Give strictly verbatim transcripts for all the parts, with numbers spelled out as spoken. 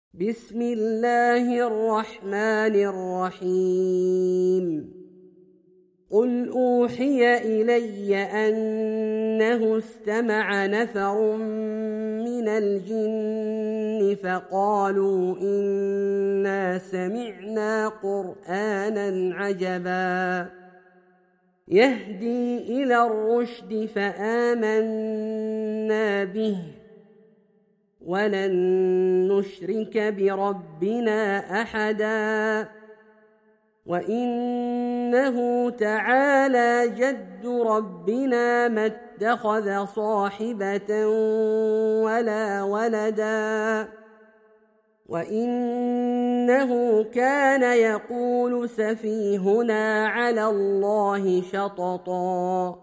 بسم الله الرحمن الرحيم قل أوحي إلي أنه استمع نفر من الجن فقالوا إنا سمعنا قرآنا عجبا يهدي إلى الرشد فآمنا به ولن نشرك بربنا أحدا وإنه تعالى جد ربنا ما اتخذ صاحبة ولا ولدا وإنه كان يقول سفيهنا على الله شططا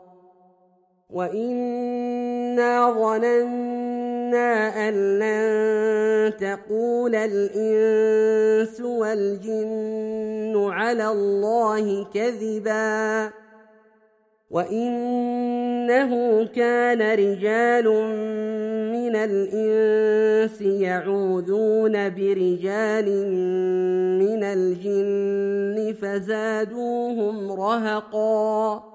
وإنا ظننا أن لن تقول الإنس والجن على الله كذبا وإنه كان رجال من الإنس يعوذون برجال من الجن فزادوهم رهقا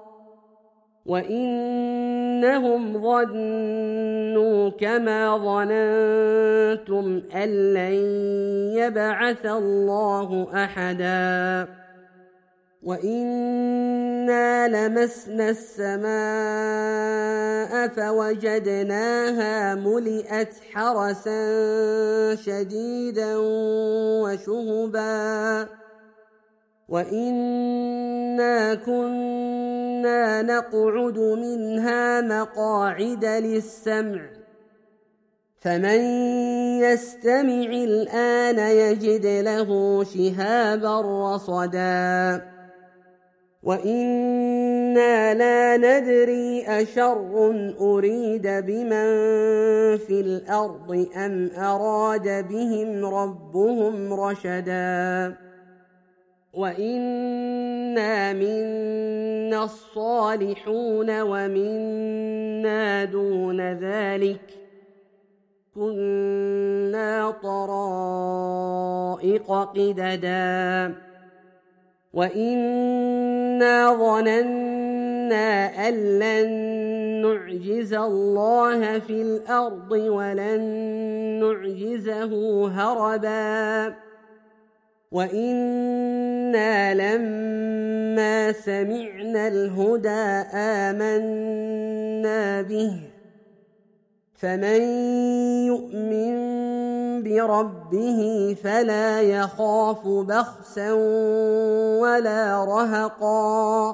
وإنهم ظنوا كما ظننتم أن لن يبعث الله أحدا وإنا لمسنا السماء فوجدناها ملئت حرسا شديدا وشهبا وإنا كنا نقعد منها مقاعد للسمع فمن يستمع الآن يجد له شهابا رصدا وإنا لا ندري أشر أريد بمن في الأرض أم أراد بهم ربهم رشدا وإنا منا الصالحون ومنا دون ذلك كنا طرائق قددا وإنا ظننا أن لن نعجز الله في الأرض ولن نعجزه هربا وإنا لما سمعنا الهدى آمنا به فمن يؤمن بربه فلا يخاف بخسا ولا رهقا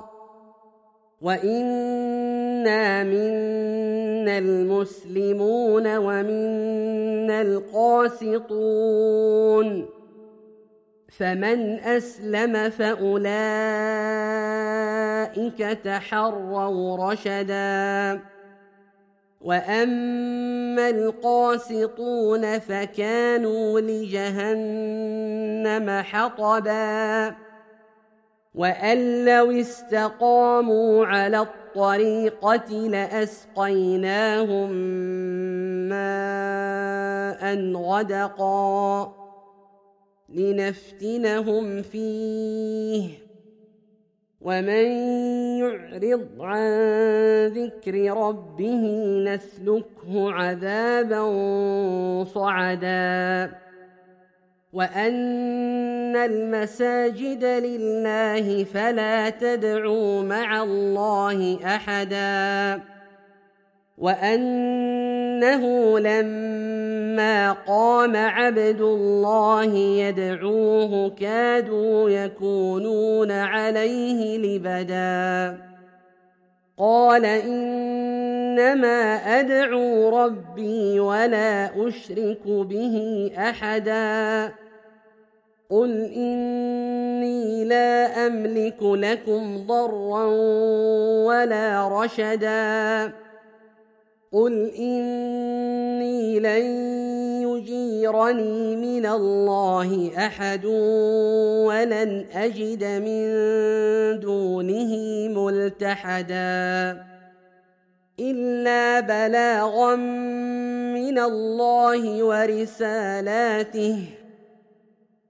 وإنا منا المسلمون ومنا القاسطون فمن أسلم فأولئك تحروا رشدا وأما القاسطون فكانوا لجهنم حطبا وأن لو استقاموا على الطريقة لأسقيناهم ماء غدقا لنفتنهم فيه ومن يعرض عن ذكر ربه نسلكه عذابا صعدا وأن المساجد لله فلا تدعوا مع الله أحدا وأنه لما قام عبد الله يدعوه كادوا يكونون عليه لبدا قال إنما أدعو ربي ولا أشرك به أحدا قل إني لا أملك لكم ضرا ولا رشدا قل إني لن يجيرني من الله أحد ولن أجد من دونه ملتحدا إلا بلاغا من الله ورسالاته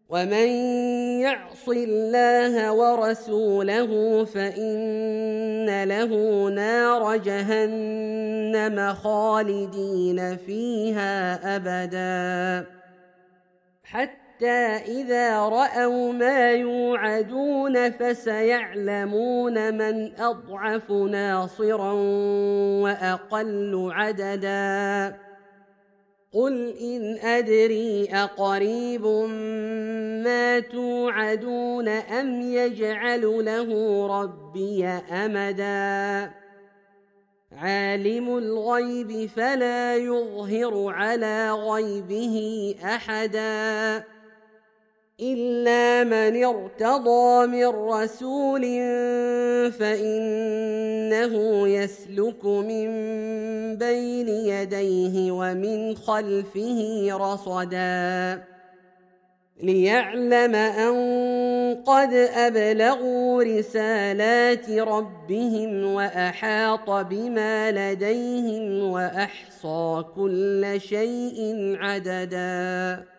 ومن يعص الله ورسوله فإن له نار جهنم خالدين فيها أبدا حتى إذا رأوا ما يوعدون فسيعلمون من أضعف ناصرا وأقل عددا قل إن أدري أقريب ما توعدون أم يجعل له ربي أمدا عالم الغيب فلا يظهر على غيبه أحدا إلا من ارتضى من رسول فإنه يسلك من بين يديه ومن خلفه رصدا ليعلم أن قد أبلغوا رسالات ربهم وأحاط بما لديهم وأحصى كل شيء عددا.